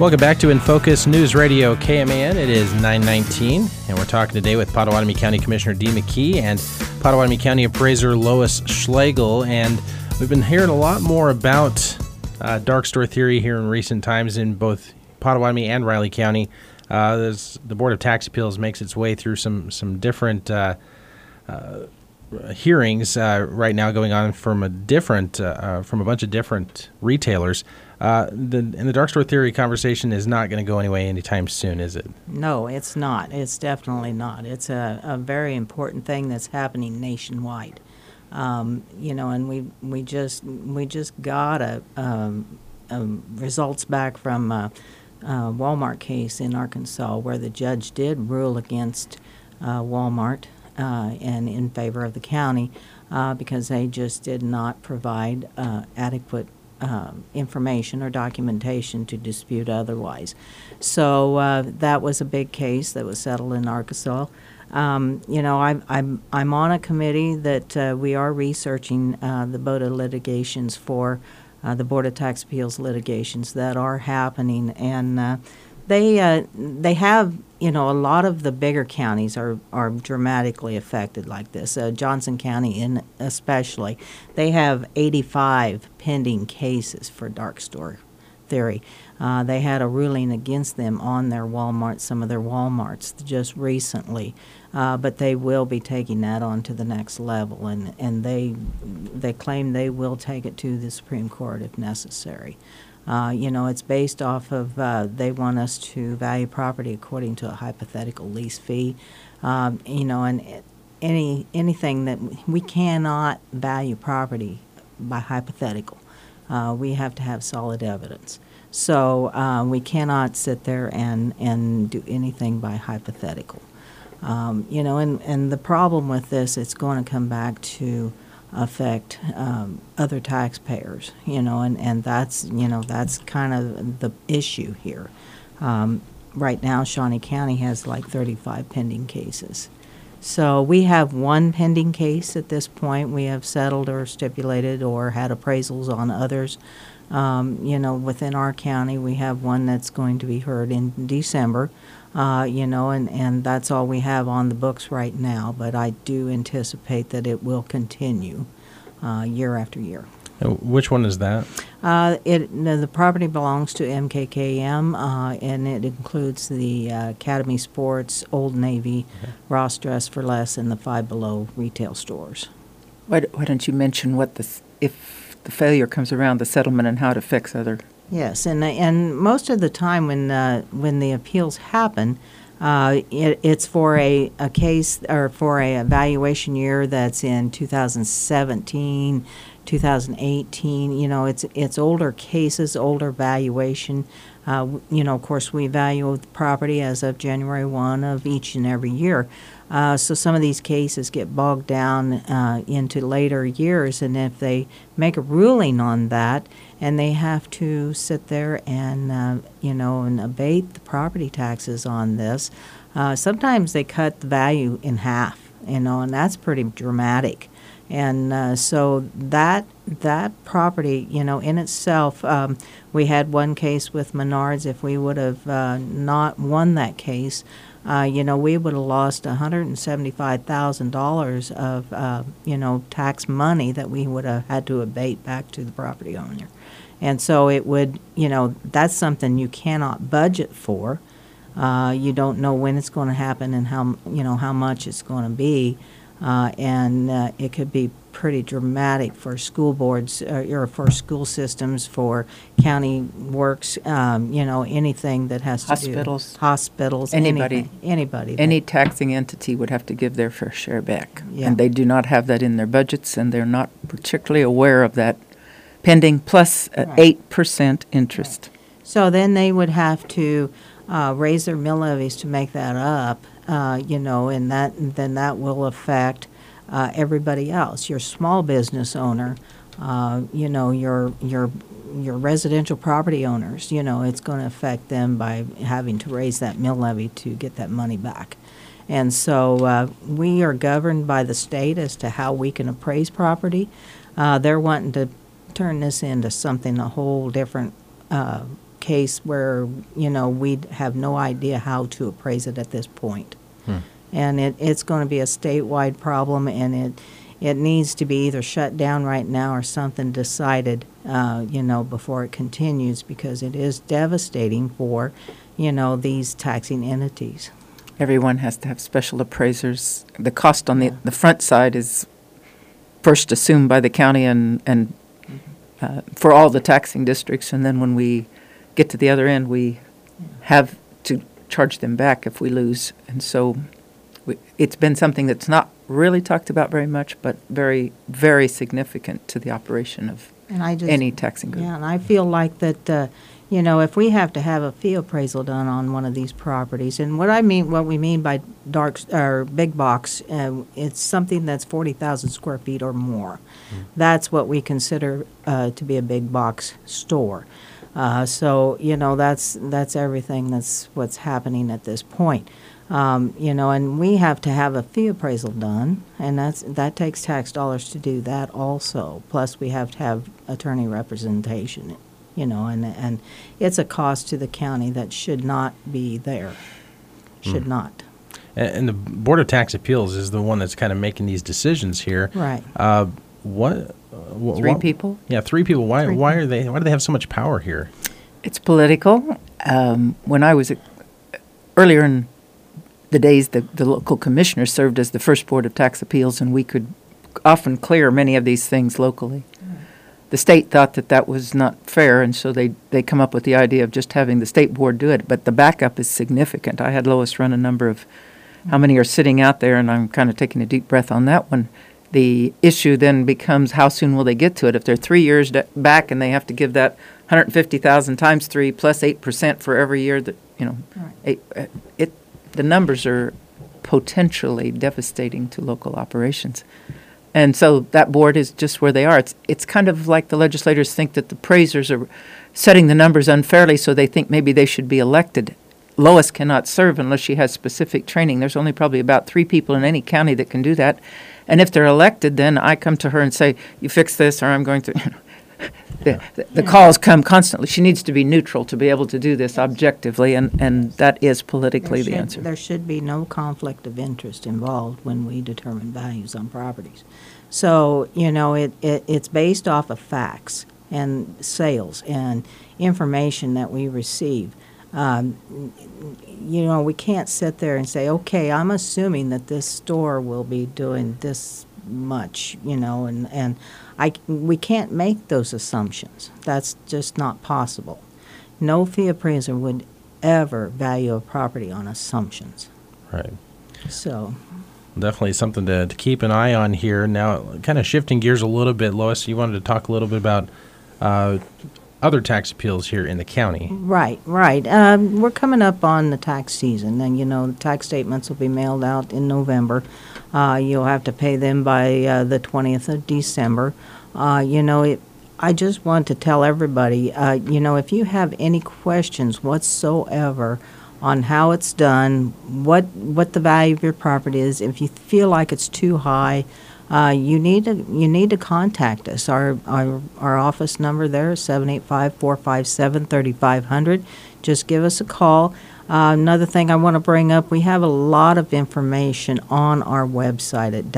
Welcome back to In Focus News Radio KMAN. It is 9:19, and we're talking today with Pottawatomie County Commissioner Dee McKee and Pottawatomie County Appraiser Lois Schlegel. And we've been hearing a lot more about dark store theory here in recent times in both Pottawatomie and Riley County. The Board of Tax Appeals makes its way through some different hearings right now going on from a bunch of different retailers. The dark store theory conversation is not going to go anyway anytime soon, is it? No, it's not. It's definitely not. It's a very important thing that's happening nationwide. And we just got results back from a Walmart case in Arkansas where the judge did rule against Walmart and in favor of the county because they just did not provide adequate information or documentation to dispute otherwise. So that was a big case that was settled in Arkansas. I'm on a committee that we are researching the BOTA litigations for the Board of Tax Appeals litigations that are happening, and they have, a lot of the bigger counties are dramatically affected like this. Johnson County especially, they have 85 pending cases for dark store theory. They had a ruling against them on their Walmart, some of their Walmarts just recently, but they will be taking that on to the next level, and they claim they will take it to the Supreme Court if necessary. It's based off of they want us to value property according to a hypothetical lease fee, and anything that we cannot value property by hypothetical. We have to have solid evidence. So we cannot sit there and do anything by hypothetical. And the problem with this, it's going to come back to affect other taxpayers, and that's kind of the issue here. Right now, Shawnee County has like 35 pending cases. So we have one pending case at this point. We have settled or stipulated or had appraisals on others. Within our county, we have one that's going to be heard in December, and that's all we have on the books right now. But I do anticipate that it will continue year after year. Which one is that? The property belongs to MKKM, and it includes the Academy Sports, Old Navy, Ross Dress for Less, and the Five Below retail stores. Why don't you mention if the failure comes around, the settlement and how it affects other? Yes, and most of the time when the appeals happen, it's for a case or for a evaluation year that's in 2017, 2018. It's older cases, older valuation. Of course, we value the property as of January 1 of each and every year. So some of these cases get bogged down into later years, and if they make a ruling on that, and they have to sit there and and abate the property taxes on this, sometimes they cut the value in half, and that's pretty dramatic. And so that property, in itself, we had one case with Menards. If we would have not won that case, we would have lost $175,000 of, tax money that we would have had to abate back to the property owner. And so it would, that's something you cannot budget for. You don't know when it's going to happen and how much it's going to be. And it could be pretty dramatic for school boards or for school systems, for county works, anything that has to do. Hospitals, anybody. Any that, taxing entity would have to give their fair share back. Yeah. And they do not have that in their budgets, and they're not particularly aware of that pending, plus 8% interest. Right. So then they would have to raise their mill levies to make that up, and then that will affect everybody else. Your small business owner, your residential property owners, it's going to affect them by having to raise that mill levy to get that money back. And so we are governed by the state as to how we can appraise property. They're wanting to turn this into something a whole different case where, we have no idea how to appraise it at this point. And it's going to be a statewide problem, and it needs to be either shut down right now or something decided, before it continues, because it is devastating for, these taxing entities. Everyone has to have special appraisers. The cost on the front side is first assumed by the county and for all the taxing districts, and then when we get to the other end, we have to charge them back if we lose. And so it's been something that's not really talked about very much, but very, very significant to the operation of any taxing group. Yeah, and I feel like that, if we have to have a fee appraisal done on one of these properties, and what we mean by big box, it's something that's 40,000 square feet or more. That's what we consider to be a big box store. So that's everything. That's what's happening at this point. And we have to have a fee appraisal done, and that takes tax dollars to do that also. Plus, we have to have attorney representation, and it's a cost to the county that should not be there. Should not. And the Board of Tax Appeals is the one that's kind of making these decisions here. Right. Three people? Yeah, 3 people. Why do they have so much power here? It's political. When I was earlier in the days, the local commissioner served as the first Board of Tax Appeals, and we could often clear many of these things locally. The state thought that was not fair, and so they come up with the idea of just having the state board do it. But the backup is significant. I had Lois run a number of how many are sitting out there, and I'm kind of taking a deep breath on that one. The issue then becomes how soon will they get to it? If they're 3 years back and they have to give that 150,000 times 3 plus 8% for every year, that the numbers are potentially devastating to local operations. And so that board is just where they are. It's kind of like the legislators think that the appraisers are setting the numbers unfairly, so they think maybe they should be elected. Lois cannot serve unless she has specific training. There's only probably about 3 people in any county that can do that. And if they're elected, then I come to her and say, you fix this or I'm going to... The calls come constantly. She needs to be neutral to be able to do this objectively, and that is politically the answer. There should be no conflict of interest involved when we determine values on properties. So, it's based off of facts and sales and information that we receive. We can't sit there and say, okay, I'm assuming that this store will be doing this much, and we can't make those assumptions. That's just not possible. No fee appraiser would ever value a property on assumptions. Right. So definitely something to keep an eye on here. Now, kind of shifting gears a little bit, Lois, you wanted to talk a little bit about other tax appeals here in the county. Right. We're coming up on the tax season, and the tax statements will be mailed out in November. You'll have to pay them by the 20th of December. I just want to tell everybody, if you have any questions whatsoever on how it's done, what the value of your property is, if you feel like it's too high, you need to contact us. Our office number there is 785-457-3500. Just give us a call. Another thing I want to bring up, we have a lot of information on our website at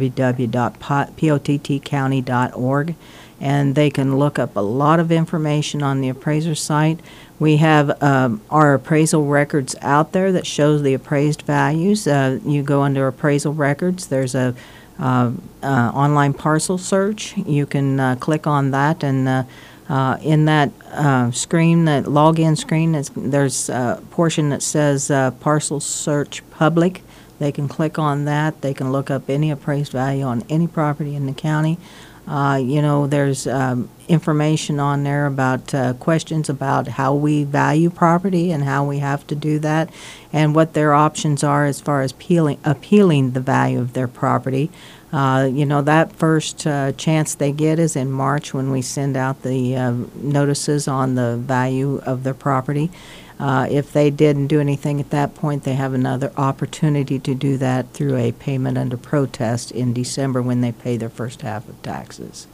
www.pottcounty.org, and they can look up a lot of information on the appraiser site. We have our appraisal records out there that shows the appraised values. You go under appraisal records. There's a online parcel search. You can click on that, and in that screen, that login screen, there's a portion that says parcel search public. They can click on that. They can look up any appraised value on any property in the county. There's information on there about questions about how we value property and how we have to do that, and what their options are as far as appealing the value of their property. That first chance they get is in March, when we send out the notices on the value of their property. If they didn't do anything at that point, they have another opportunity to do that through a payment under protest in December, when they pay their first half of taxes.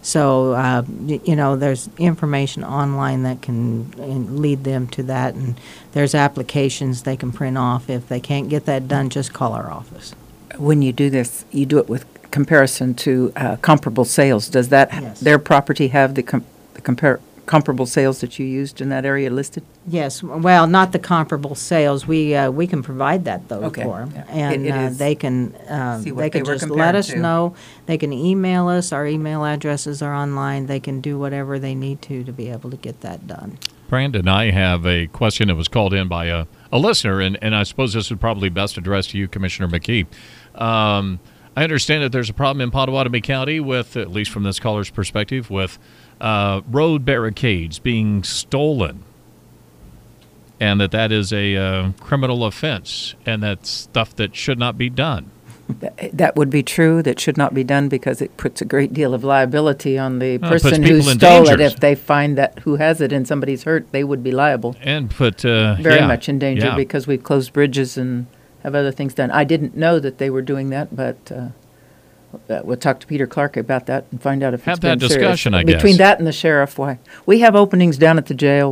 So, there's information online that can lead them to that, and there's applications they can print off. If they can't get that done, just call our office. When you do this, you do it with comparison to comparable sales. Does that Yes. their property have the comparable sales that you used in that area listed? Yes, well, not the comparable sales. We can provide that though Okay, for them, yeah. and It is- they can See what they they can were just let compared us to. know. They can email us. Our email addresses are online. They can do whatever they need to be able to get that done. Brandon, I have a question that was called in by a listener, and I suppose this would probably best address to you, Commissioner McKee. I understand that there's a problem in Potawatomi County with, at least from this caller's perspective, with road barricades being stolen, and that is a criminal offense, and that's stuff that should not be done. That would be true. That should not be done because it puts a great deal of liability on the It puts person who people in stole danger. it. If they find that who has it and somebody's hurt, they would be liable. And put Very much in danger yeah. because we've closed bridges and have other things done. I didn't know that they were doing that, but we'll talk to Peter Clark about that and find out if Have it's been that discussion, I guess. Between that and the sheriff, why? We have openings down at the jail.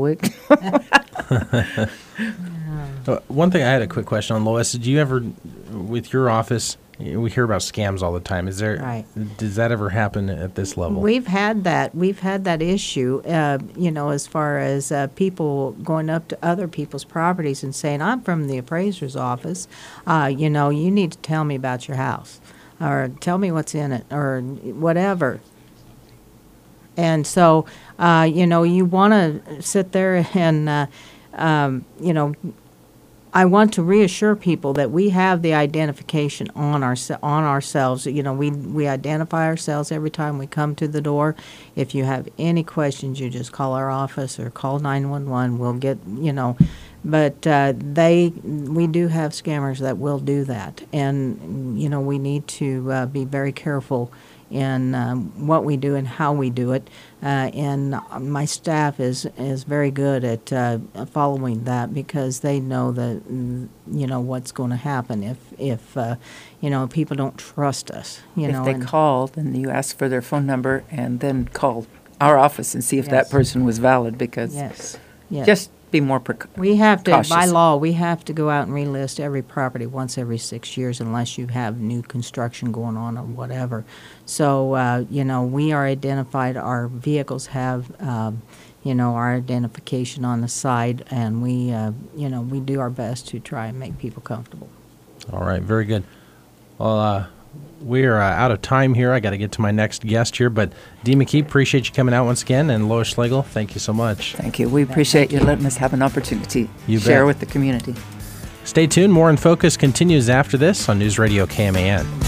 One thing I had a quick question on, Lois. Do you ever, with your office, we hear about scams all the time. Right. Does that ever happen at this level? We've had that issue, as far as people going up to other people's properties and saying, I'm from the appraiser's office, you need to tell me about your house, or tell me what's in it, or whatever. And so, you want to sit there and, I want to reassure people that we have the identification on ourselves. We identify ourselves every time we come to the door. If you have any questions, you just call our office or call 911. We'll get, but we do have scammers that will do that. And, we need to be very careful in what we do and how we do it. And my staff is very good at following that because they know that, what's going to happen if people don't trust us. If they call, then you ask for their phone number and then call our office and see if that Yes. person was valid because Yes. just be more We have to, by cautious. law, we have to go out and relist every property once every 6 years unless you have new construction going on or whatever. So, we are identified, our vehicles have, our identification on the side, and we do our best to try and make people comfortable. All right, very good. Well, we're out of time here. I got to get to my next guest here, but Dee McKee, appreciate you coming out once again, and Lois Schlegel, thank you so much. Thank you. We appreciate you letting us have an opportunity You to share bet. with the community. Stay tuned. More in Focus continues after this on News Radio KMAN.